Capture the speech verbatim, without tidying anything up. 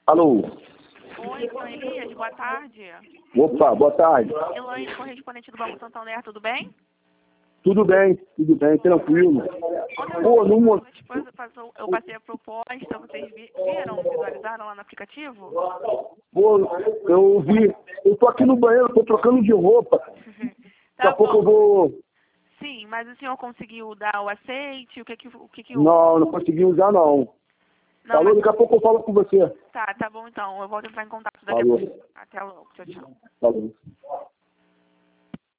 Alô? Oi, senhor Elias, boa tarde. Opa, boa tarde. Elaine, correspondente do Banco Santander, tudo bem? Tudo bem, tudo bem, tranquilo. Pô, no mo- Depois eu passo- eu passei a proposta, vocês vi- viram, visualizaram lá no aplicativo? Pô, eu vi, eu tô aqui no banheiro, tô trocando de roupa. Daqui Tá a pouco eu bom. vou... Sim, mas o senhor conseguiu dar o aceite? O que que, o que, que o... Não, não consegui usar não. Não, Falou, mas... daqui a pouco eu falo com você. Tá, tá bom então. Eu volto a entrar em contato daqui a Falou, pouco. Até logo. Tchau, tchau. falou.